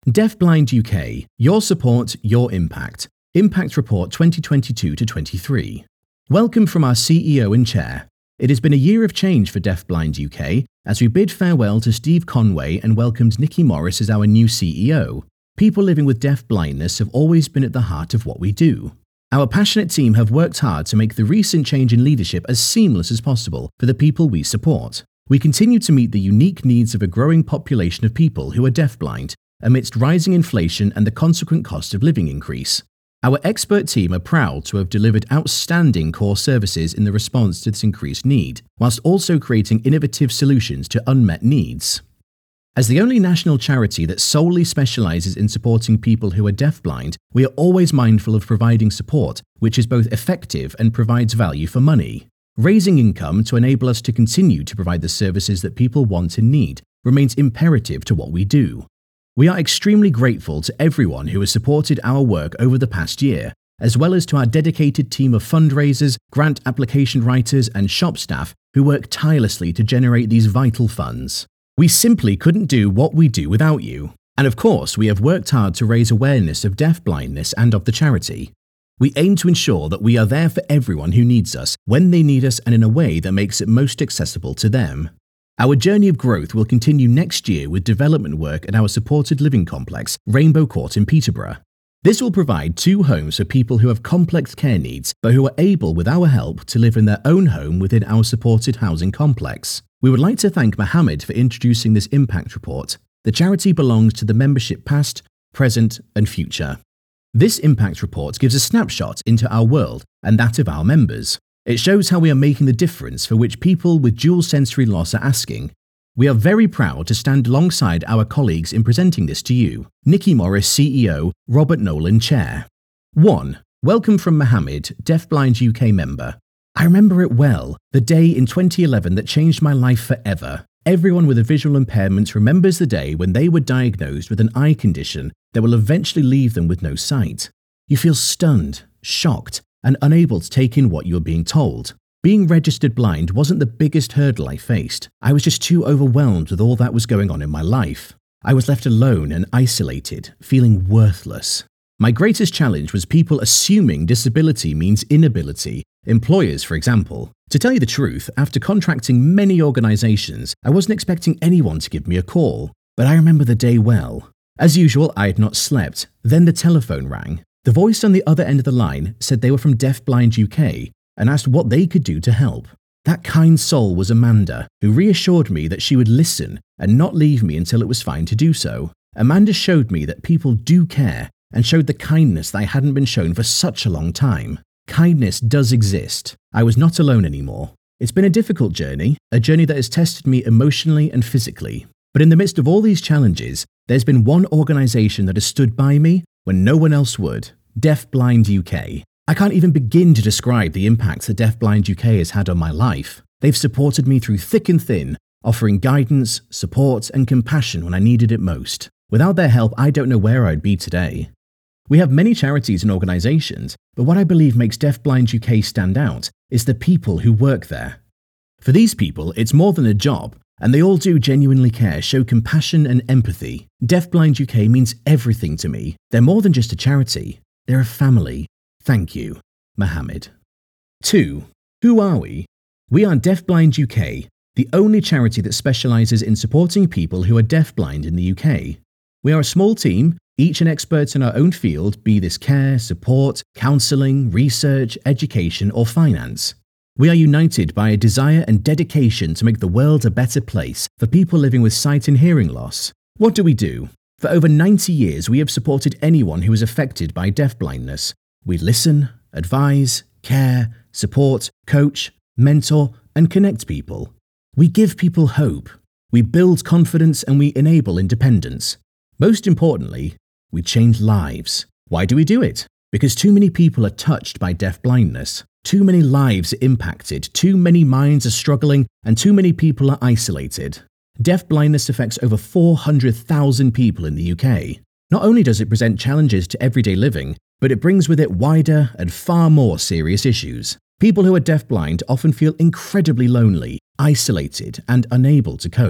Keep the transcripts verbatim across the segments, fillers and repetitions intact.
Deafblind U K, your support, your impact. Impact Report twenty twenty-two to twenty-three. Welcome from our C E O and Chair. It has been a year of change for Deafblind U K as we bid farewell to Steve Conway and welcomed Nikki Morris as our new C E O. People living with deaf blindness have always been at the heart of what we do. Our passionate team have worked hard to make the recent change in leadership as seamless as possible for the people we support. We continue to meet the unique needs of a growing population of people who are deafblind amidst rising inflation and the consequent cost of living increase. Our expert team are proud to have delivered outstanding core services in the response to this increased need, whilst also creating innovative solutions to unmet needs. As the only national charity that solely specialises in supporting people who are deafblind, we are always mindful of providing support which is both effective and provides value for money. Raising income to enable us to continue to provide the services that people want and need remains imperative to what we do. We are extremely grateful to everyone who has supported our work over the past year, as well as to our dedicated team of fundraisers, grant application writers and shop staff who work tirelessly to generate these vital funds. We simply couldn't do what we do without you. And of course, we have worked hard to raise awareness of deafblindness and of the charity. We aim to ensure that we are there for everyone who needs us, when they need us, and in a way that makes it most accessible to them. Our journey of growth will continue next year with development work at our supported living complex, Rainbow Court in Peterborough. This will provide two homes for people who have complex care needs, but who are able, with our help, to live in their own home within our supported housing complex. We would like to thank Mohammed for introducing this impact report. The charity belongs to the membership past, present, and future. This impact report gives a snapshot into our world and that of our members. It shows how we are making the difference for which people with dual sensory loss are asking. We are very proud to stand alongside our colleagues in presenting this to you. Nikki Morris, C E O, Robert Nolan, Chair. one. Welcome from Mohammed, Deafblind U K member. I remember it well, the day in twenty eleven that changed my life forever. Everyone with a visual impairment remembers the day when they were diagnosed with an eye condition that will eventually leave them with no sight. You feel stunned, shocked, and unable to take in what you are being told. Being registered blind wasn't the biggest hurdle I faced. I was just too overwhelmed with all that was going on in my life. I was left alone and isolated, feeling worthless. My greatest challenge was people assuming disability means inability, employers for example. To tell you the truth, after contracting many organisations, I wasn't expecting anyone to give me a call. But I remember the day well. As usual, I had not slept. Then the telephone rang. The voice on the other end of the line said they were from Deafblind U K and asked what they could do to help. That kind soul was Amanda, who reassured me that she would listen and not leave me until it was fine to do so. Amanda showed me that people do care and showed the kindness that I hadn't been shown for such a long time. Kindness does exist. I was not alone anymore. It's been a difficult journey, a journey that has tested me emotionally and physically. But in the midst of all these challenges, there's been one organisation that has stood by me when no one else would. Deafblind U K. I can't even begin to describe the impact that Deafblind U K has had on my life. They've supported me through thick and thin, offering guidance, support, and compassion when I needed it most. Without their help, I don't know where I'd be today. We have many charities and organisations, but what I believe makes Deafblind U K stand out is the people who work there. For these people, it's more than a job, and they all do genuinely care, show compassion and empathy. Deafblind U K means everything to me. They're more than just a charity. They're a family. Thank you, Mohammed. two. Who are we? We are Deafblind U K, the only charity that specialises in supporting people who are deafblind in the U K. We are a small team, each an expert in our own field, be this care, support, counselling, research, education or finance. We are united by a desire and dedication to make the world a better place for people living with sight and hearing loss. What do we do? For over ninety years, we have supported anyone who is affected by deafblindness. We listen, advise, care, support, coach, mentor, and connect people. We give people hope. We build confidence and we enable independence. Most importantly, we change lives. Why do we do it? Because too many people are touched by deafblindness. Too many lives are impacted, too many minds are struggling, and too many people are isolated. Deafblindness affects over four hundred thousand people in the U K. Not only does it present challenges to everyday living, but it brings with it wider and far more serious issues. People who are deafblind often feel incredibly lonely, isolated, and unable to cope.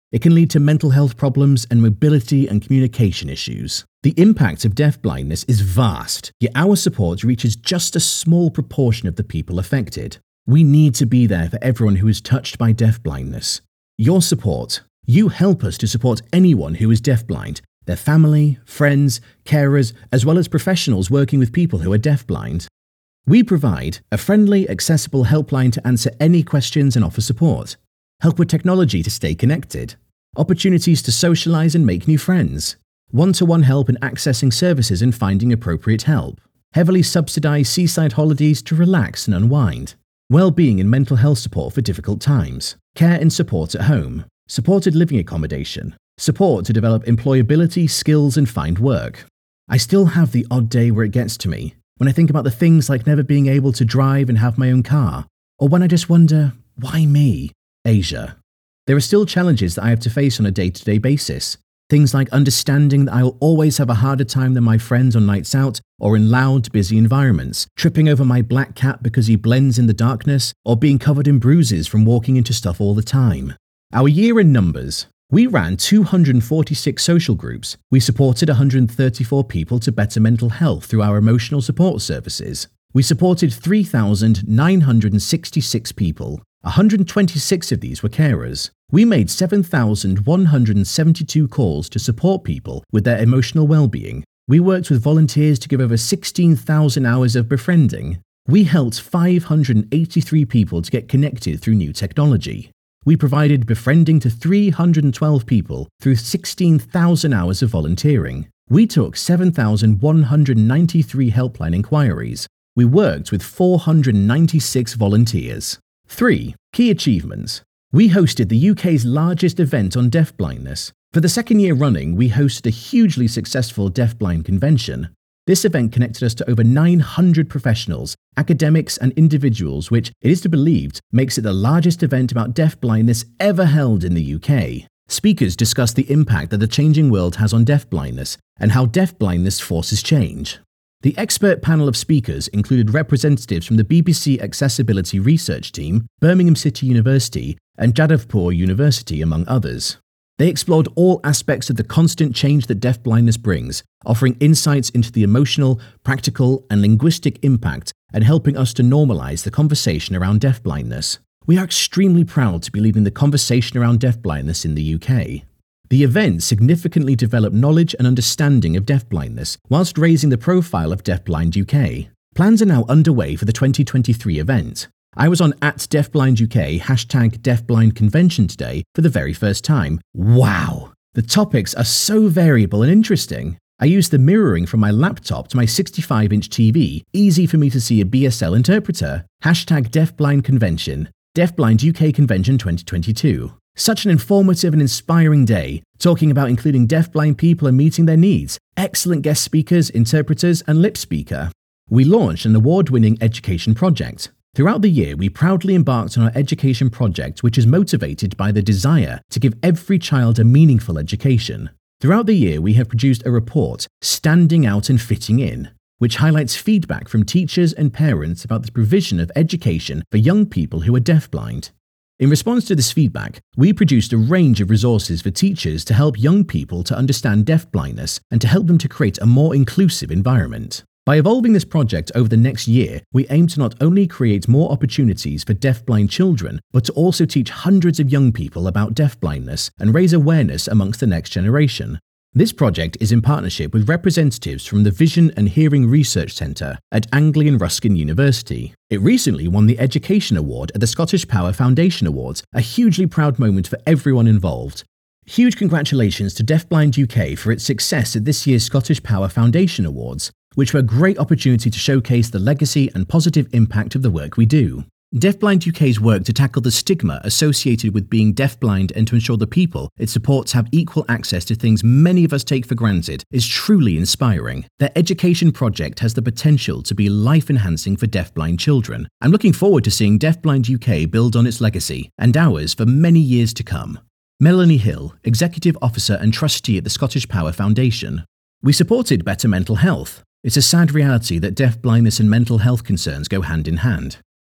It can lead to mental health problems and mobility and communication issues. The impact of deafblindness is vast, yet our support reaches just a small proportion of the people affected. We need to be there for everyone who is touched by deafblindness. Your support. You help us to support anyone who is deafblind, their family, friends, carers, as well as professionals working with people who are deafblind. We provide a friendly, accessible helpline to answer any questions and offer support. Help with technology to stay connected. Opportunities to socialize and make new friends. One-to-one help in accessing services and finding appropriate help. Heavily subsidized seaside holidays to relax and unwind. Well-being and mental health support for difficult times. Care and support at home. Supported living accommodation. Support to develop employability, skills and find work. I still have the odd day where it gets to me, when I think about the things like never being able to drive and have my own car, or when I just wonder, why me? Asia. There are still challenges that I have to face on a day-to-day basis. Things like understanding that I will always have a harder time than my friends on nights out or in loud, busy environments, tripping over my black cat because he blends in the darkness, or being covered in bruises from walking into stuff all the time. Our year in numbers. We ran two hundred forty-six social groups. We supported one hundred thirty-four people to better mental health through our emotional support services. We supported three thousand nine hundred sixty-six people. one hundred twenty-six of these were carers. We made seven thousand one hundred seventy-two calls to support people with their emotional well-being. We worked with volunteers to give over sixteen thousand hours of befriending. We helped five hundred eighty-three people to get connected through new technology. We provided befriending to three hundred twelve people through sixteen thousand hours of volunteering. We took seven thousand one hundred ninety-three helpline inquiries. We worked with four hundred ninety-six volunteers. three. Key achievements. We hosted the U K's largest event on deafblindness. For the second year running, we hosted a hugely successful deafblind convention. This event connected us to over nine hundred professionals, academics and individuals, which, it is to be believed, makes it the largest event about deafblindness ever held in the U K. Speakers discussed the impact that the changing world has on deafblindness and how deafblindness forces change. The expert panel of speakers included representatives from the B B C Accessibility Research Team, Birmingham City University and Jadavpur University, among others. They explored all aspects of the constant change that deafblindness brings, offering insights into the emotional, practical and linguistic impact and helping us to normalise the conversation around deafblindness. We are extremely proud to be leading the conversation around deafblindness in the U K. The event significantly developed knowledge and understanding of deafblindness whilst raising the profile of Deafblind U K. Plans are now underway for the twenty twenty-three event. I was on at Deafblind U K hashtag Deafblind Convention today for the very first time. Wow! The topics are so variable and interesting. I used the mirroring from my laptop to my sixty-five inch T V, easy for me to see a B S L interpreter. Hashtag Deafblind Convention. Deafblind U K Convention twenty twenty-two. Such an informative and inspiring day, talking about including deafblind people and meeting their needs, excellent guest speakers, interpreters and lip speaker. We launched an award-winning education project. Throughout the year, we proudly embarked on our education project, which is motivated by the desire to give every child a meaningful education. Throughout the year, we have produced a report, Standing Out and Fitting In, which highlights feedback from teachers and parents about the provision of education for young people who are deafblind. In response to this feedback, we produced a range of resources for teachers to help young people to understand deafblindness and to help them to create a more inclusive environment. By evolving this project over the next year, we aim to not only create more opportunities for deafblind children, but to also teach hundreds of young people about deafblindness and raise awareness amongst the next generation. This project is in partnership with representatives from the Vision and Hearing Research Centre at Anglian Ruskin University. It recently won the Education Award at the Scottish Power Foundation Awards, a hugely proud moment for everyone involved. Huge congratulations to Deafblind U K for its success at this year's Scottish Power Foundation Awards, which were a great opportunity to showcase the legacy and positive impact of the work we do. Deafblind U K's work to tackle the stigma associated with being deafblind and to ensure the people it supports have equal access to things many of us take for granted is truly inspiring. Their education project has the potential to be life-enhancing for deafblind children. I'm looking forward to seeing Deafblind U K build on its legacy and ours for many years to come. Melanie Hill, Executive Officer and Trustee at the Scottish Power Foundation. We supported better mental health. It's a sad reality that deafblindness and mental health concerns go hand in hand.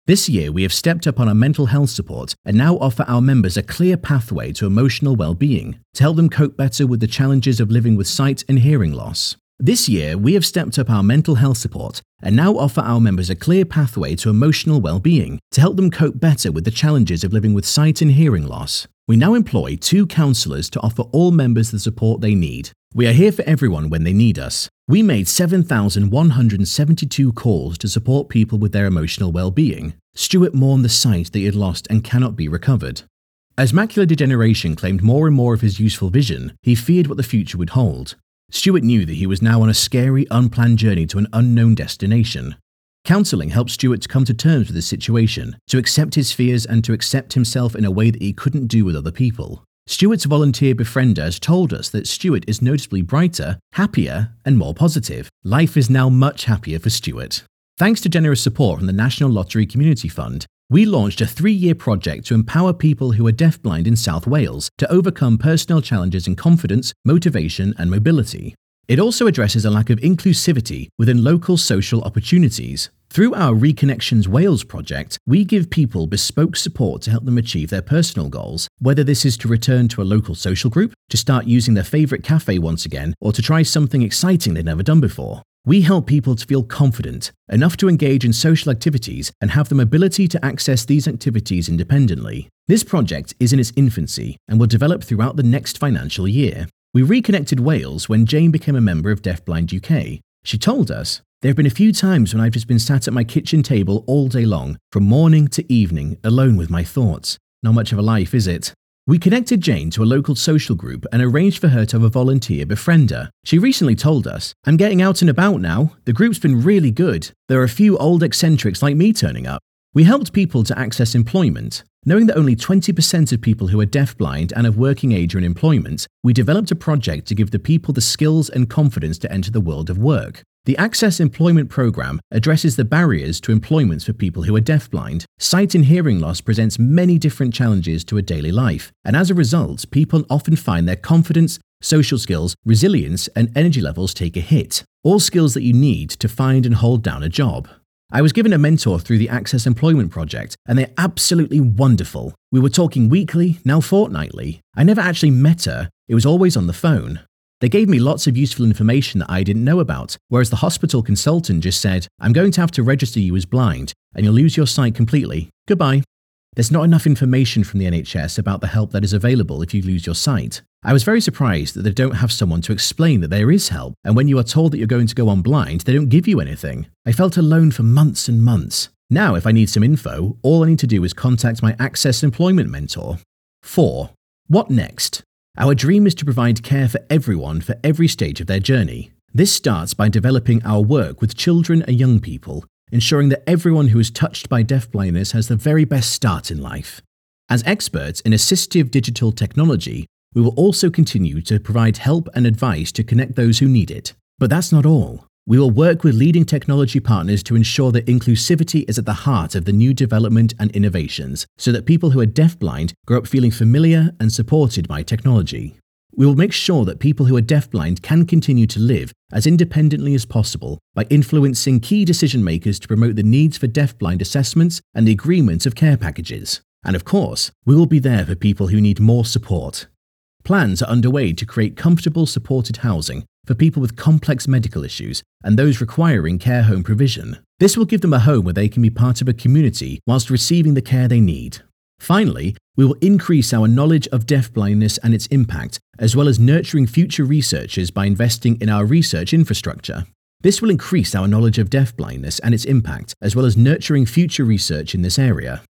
This year, we have stepped up on our mental health support and now offer our members a clear pathway to emotional well-being to help them cope better with the challenges of living with sight and hearing loss. This year, we have stepped up our mental health support and now offer our members a clear pathway to emotional well-being to help them cope better with the challenges of living with sight and hearing loss. We now employ two counsellors to offer all members the support they need. We are here for everyone when they need us. We made seven thousand one hundred seventy-two calls to support people with their emotional well-being. Stuart mourned the sight that he had lost and cannot be recovered. As macular degeneration claimed more and more of his useful vision, he feared what the future would hold. Stuart knew that he was now on a scary, unplanned journey to an unknown destination. Counselling helped Stuart to come to terms with his situation, to accept his fears and to accept himself in a way that he couldn't do with other people. Stuart's volunteer befriender has told us that Stuart is noticeably brighter, happier, and more positive. Life is now much happier for Stuart. Thanks to generous support from the National Lottery Community Fund, we launched a three-year project to empower people who are deafblind in South Wales to overcome personal challenges in confidence, motivation, and mobility. It also addresses a lack of inclusivity within local social opportunities. Through our Reconnections Wales project, we give people bespoke support to help them achieve their personal goals, whether this is to return to a local social group, to start using their favourite cafe once again, or to try something exciting they've never done before. We help people to feel confident, enough to engage in social activities and have the mobility to access these activities independently. This project is in its infancy and will develop throughout the next financial year. We reconnected Wales when Jane became a member of Deafblind U K. She told us, "There have been a few times when I've just been sat at my kitchen table all day long, from morning to evening, alone with my thoughts. Not much of a life, is it?" We connected Jane to a local social group and arranged for her to have a volunteer befriend her. She recently told us, "I'm getting out and about now. The group's been really good. There are a few old eccentrics like me turning up." We helped people to access employment. Knowing that only twenty percent of people who are deafblind and of working age are in employment, we developed a project to give the people the skills and confidence to enter the world of work. The Access Employment Programme addresses the barriers to employment for people who are deafblind. Sight and hearing loss presents many different challenges to a daily life, and as a result, people often find their confidence, social skills, resilience, and energy levels take a hit. All skills that you need to find and hold down a job. I was given a mentor through the Access Employment Project, and they're absolutely wonderful. We were talking weekly, now fortnightly. I never actually met her, it was always on the phone. They gave me lots of useful information that I didn't know about, whereas the hospital consultant just said, "I'm going to have to register you as blind, and you'll lose your sight completely. Goodbye." There's not enough information from the N H S about the help that is available if you lose your sight. I was very surprised that they don't have someone to explain that there is help, and when you are told that you're going to go on blind, they don't give you anything. I felt alone for months and months. Now, if I need some info, all I need to do is contact my Access Employment mentor. four. What next? Our dream is to provide care for everyone for every stage of their journey. This starts by developing our work with children and young people, ensuring that everyone who is touched by deafblindness has the very best start in life. As experts in assistive digital technology, we will also continue to provide help and advice to connect those who need it. But that's not all. We will work with leading technology partners to ensure that inclusivity is at the heart of the new development and innovations, so that people who are deafblind grow up feeling familiar and supported by technology. We will make sure that people who are deafblind can continue to live as independently as possible by influencing key decision makers to promote the needs for deafblind assessments and the agreement of care packages. And of course, we will be there for people who need more support. Plans are underway to create comfortable supported housing for people with complex medical issues and those requiring care home provision. This will give them a home where they can be part of a community whilst receiving the care they need. Finally, we will increase our knowledge of deafblindness and its impact, as well as nurturing future researchers by investing in our research infrastructure. This will increase our knowledge of deafblindness and its impact, as well as nurturing future research in this area.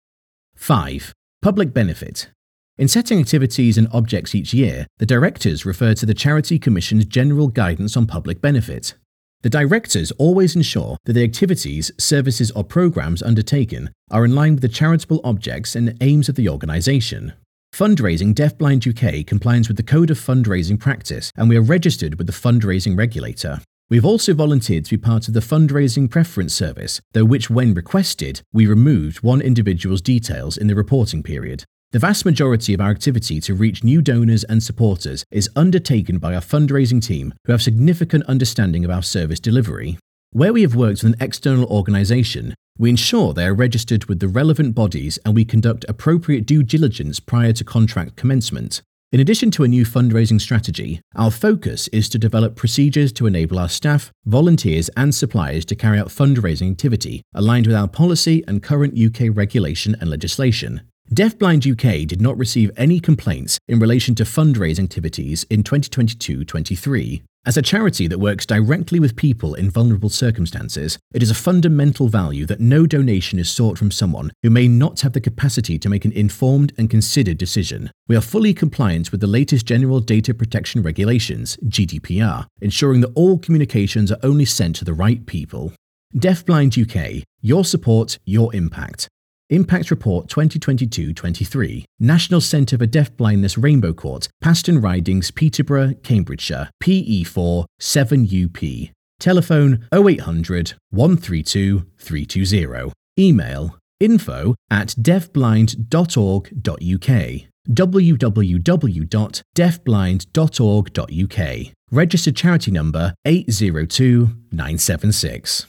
five. Public benefit. In setting activities and objects each year, the directors refer to the Charity Commission's general guidance on public benefit. The directors always ensure that the activities, services or programs undertaken are in line with the charitable objects and aims of the organisation. Fundraising Deafblind U K complies with the Code of Fundraising Practice, and we are registered with the fundraising regulator. We have also volunteered to be part of the Fundraising Preference Service, though which, when requested, we removed one individual's details in the reporting period. The vast majority of our activity to reach new donors and supporters is undertaken by our fundraising team, who have significant understanding of our service delivery. Where we have worked with an external organisation, We ensure they are registered with the relevant bodies and we conduct appropriate due diligence prior to contract commencement. In addition to a new fundraising strategy, our focus is to develop procedures to enable our staff, volunteers and suppliers to carry out fundraising activity aligned with our policy and current U K regulation and legislation. Deafblind U K did not receive any complaints in relation to fundraising activities in twenty twenty-two twenty-three. As a charity that works directly with people in vulnerable circumstances, it is a fundamental value that no donation is sought from someone who may not have the capacity to make an informed and considered decision. We are fully compliant with the latest General Data Protection Regulations, G D P R, ensuring that all communications are only sent to the right people. Deafblind U K, your support, your impact. Impact Report twenty twenty-two twenty-three, National Centre for Deafblindness Rainbow Court, Paston Ridings, Peterborough, Cambridgeshire, P E four seven U P. Telephone oh eight hundred, one three two, three two zero. Email info at deafblind dot org dot U K. w w w dot deafblind dot org dot U K. Registered charity number eight zero two nine seven six.